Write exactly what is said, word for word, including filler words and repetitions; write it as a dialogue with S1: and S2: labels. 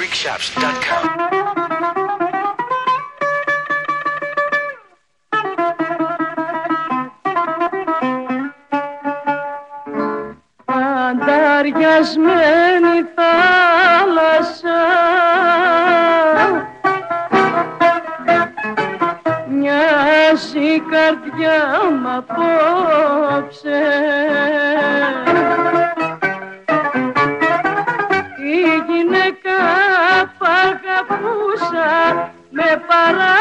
S1: greek shops dot com.
S2: Ανταριασμένη θάλασσα, μοιάζει η καρδιά μ' απόψε. Η γυναίκα που αγαπούσα με παρά